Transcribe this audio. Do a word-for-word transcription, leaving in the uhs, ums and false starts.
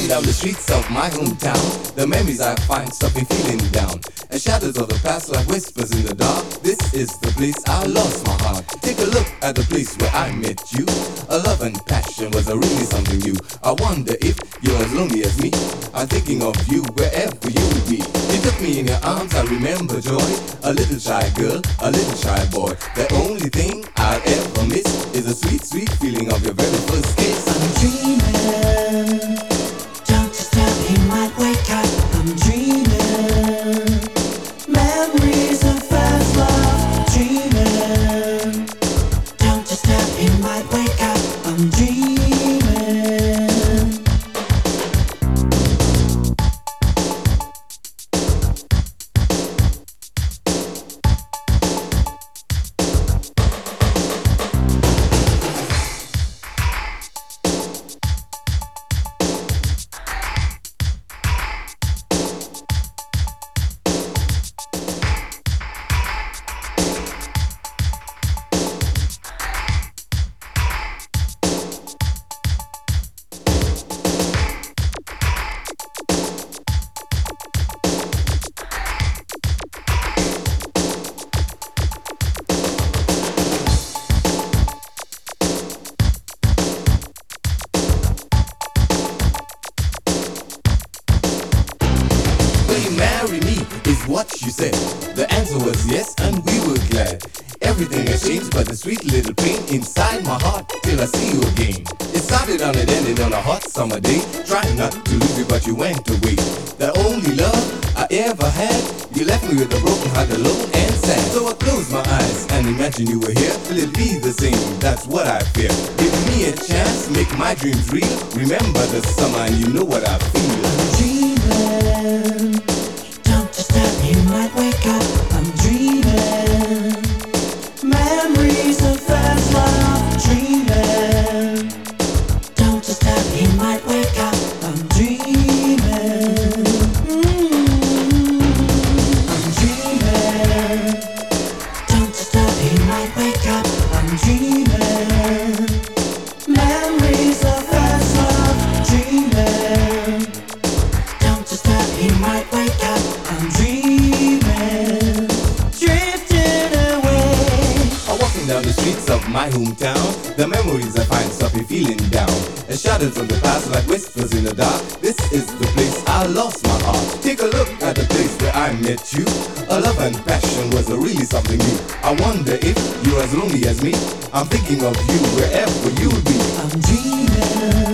walking down the streets of my hometown, the memories I find stuck me feeling down. And shadows of the past like whispers in the dark. This is the place I lost my heart. Take a look at the place where I met you. A love and passion was a really something new. I wonder if you're as lonely as me. I'm thinking of you wherever you would be. You took me in your arms, I remember joy. A little shy girl, a little shy boy. The only thing I'll ever miss is a sweet, sweet feeling of your very first kiss. I'm dreaming, don't you stop, he might wake up. I'm dreaming, memories of fast love. Dreaming, don't you stop, he might wake up. I'm dreaming. Marry me is what you said. The answer was yes, and we were glad. Everything has changed, but the sweet little pain inside my heart till I see you again. It started and it ended on a hot summer day. Trying not to lose you, but you went away. The only love I ever had, you left me with a broken heart, alone and sad. So I closed my eyes and imagine you were here. Will it be the same? That's what I fear. Give me a chance, make my dreams real. Remember the summer and you know what I feel. I'm dreaming, don't you stop, he might wake up. I'm dreaming, memories of fast love. Dreaming, don't you stop, he might wake up. I'm dreaming, mm-hmm. I'm dreaming, don't you stop, he might wake up. I'm dreaming, memories of fast love. Dreaming, don't you stop, he might wake up. I'm dreaming, drifting away. I'm walking down the streets of my hometown. The memories I find stop me feeling down. And shadows of the past like whispers in the dark. This is the place I lost my heart. Take a look at the place where I met you. A love and passion was a really something new. I wonder if you're as lonely as me. I'm thinking of you wherever you'll be. I'm dreaming.